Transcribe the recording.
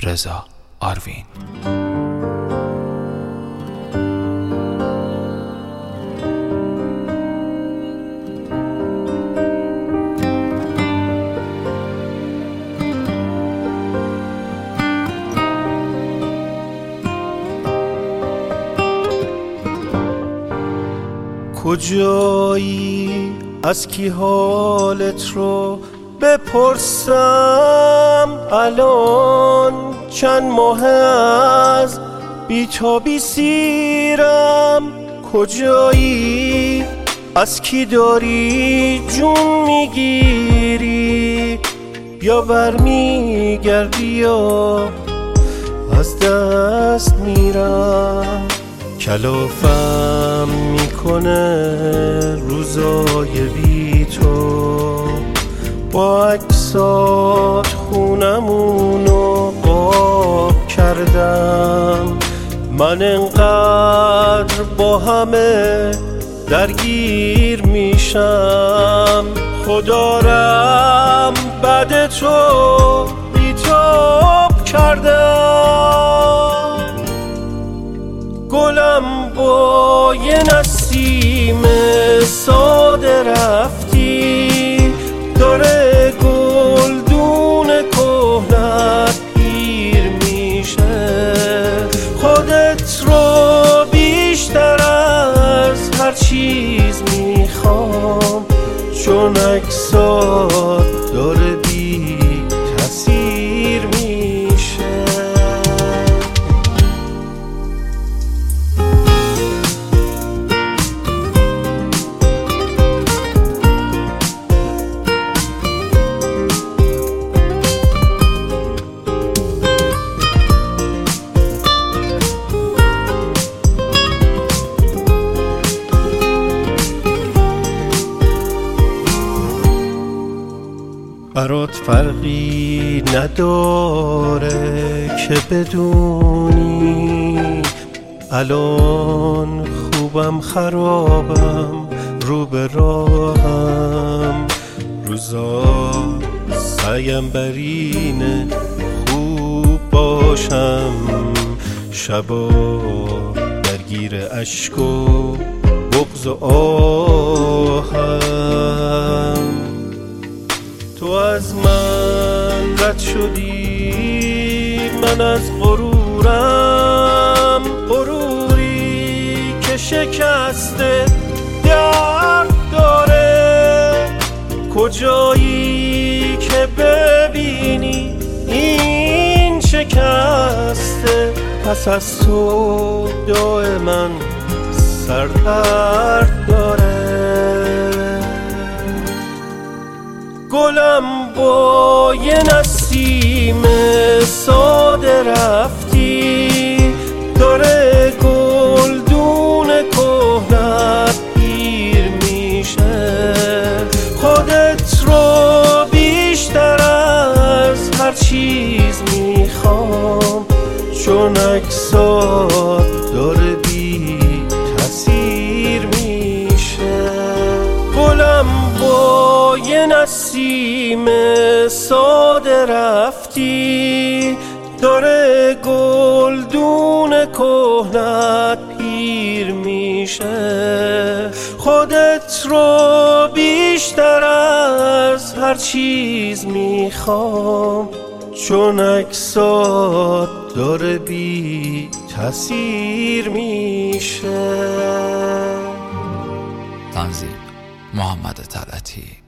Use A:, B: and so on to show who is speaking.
A: رضا آروین.
B: کجایی از کی حالت رو بپرسم؟ الان چند ماه از بی‌تابی سیرم. کجایی از کی داری جون میگیری؟ یا برمیگردی یا از دست میرم. کلافم میکنه روزای بی تو، با عکسات خونمونو قاب کردم. من انقدر با همه درگیر میشم، خدارم بعد تو بی‌تاب کردم. گلم با یه نسیم ساده رفتی، داره گلدون کهنت پیر میشه. خودت رو بیشتر از هر چیز میخوام، چون عکسات داره بی تأثیر میشه. برات فرقی نداره که بدونی الان خوبم خرابم رو به راهم. روزا سعیم بر اینه خوب باشم، شبا درگیر اشک و بغض و آهم. تو از من رد شدی، من از غرورم، غروری که شکسته درد داره. کجایی که ببینی این شکسته، پس از تو دائما سردرد داره. گلم با یه نسیم ساده رفتی، داره گلدون کهنت پیر میشه. خودت رو بیشتر از هر چیز میخوام، چون عکسات داره بی تأثیر میشه. گلم با یه نسیم ساده رفتی، داره گلدون کهنت پیر میشه. خودت رو بیشتر از هر چیز میخوام، چون عکسات داره بی تأثیر میشه.
A: تنظیم محمد طلعتی.